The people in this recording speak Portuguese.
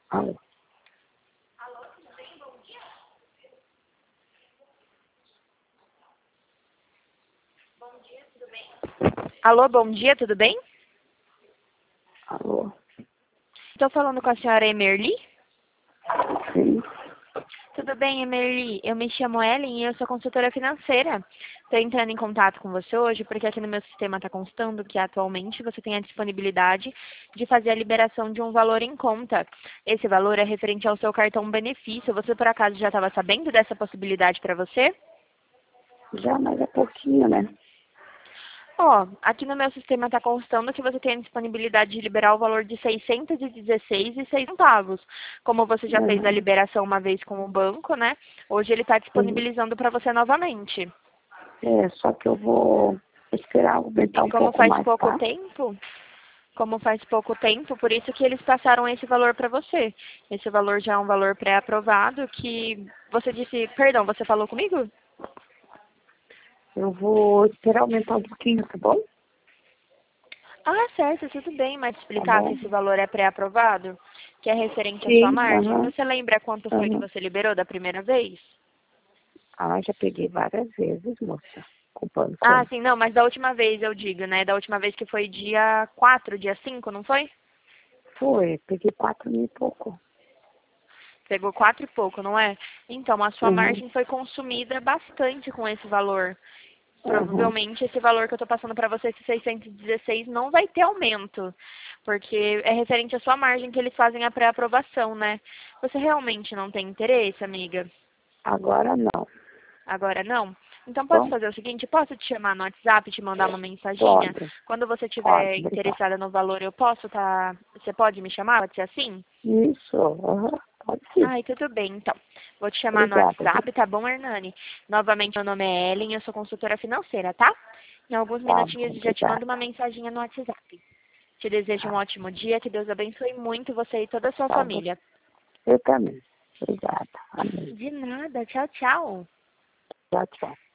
Alô. Alô, bom dia, tudo bem? Alô. Estou falando com a senhora Emerli. Sim. Tudo bem, Emerli? Eu me chamo Ellen e eu sou consultora financeira. Estou entrando em contato com você hoje porque aqui no meu sistema está constando que atualmente você tem a disponibilidade de fazer a liberação de um valor em conta. Esse valor é referente ao seu cartão benefício. Você por acaso já estava sabendo dessa possibilidade para você? Já, mas é pouquinho, né? Ó, aqui no meu sistema está constando que você tem a disponibilidade de liberar o valor de R$ 616,06. Como você já fez a Uhum. liberação uma vez com o banco, né? Hoje ele está Uhum. disponibilizando para você novamente. É, só que eu vou esperar E aumentar um pouco mais, tá? como faz pouco tempo, por isso que eles passaram esse valor para você. Esse valor já é um valor pré-aprovado que você disse, perdão, você falou comigo? Eu vou esperar aumentar um pouquinho, tá bom? Ah, certo, tudo bem, mas Tá explicar que bom? esse valor é pré-aprovado, que é referente à sua Sim, margem. aham. Você lembra quanto foi que Aham. você liberou da primeira vez? Ah, já peguei várias vezes, moça. Com o banco Ah, aí. sim, não, mas da última vez eu digo, né? Da última vez que foi dia 4, dia 5, não foi? Foi, peguei 4 mil e pouco. Pegou 4 e pouco, não é? Então, a sua Uhum. margem foi consumida bastante com esse valor. Uhum. Provavelmente esse valor que eu estou passando para você, esse 616, não vai ter aumento, porque é referente à sua margem que eles fazem a pré-aprovação, né? Você realmente não tem interesse, amiga? Agora não. Agora não? Então posso Bom, fazer o seguinte, posso te chamar no WhatsApp, te mandar uma mensaginha? pode. Quando você Pode, estiver obrigada. interessada no valor, eu posso tá? Você pode me chamar? Pode ser assim? Isso, aham. Pode sim. Ai, tudo bem, então. Vou te chamar no Obrigada, viu? WhatsApp, tá bom, Hernani? Novamente, meu nome é Ellen, eu sou consultora financeira, tá? Em alguns Tá minutinhos bom, eu já te mando obrigada. uma mensaginha no WhatsApp. Te desejo um Tá, ótimo dia, que Deus abençoe muito você e toda a sua tá bom. família. Eu também. Obrigada. Amém. De nada, tchau, tchau. Tchau, tchau.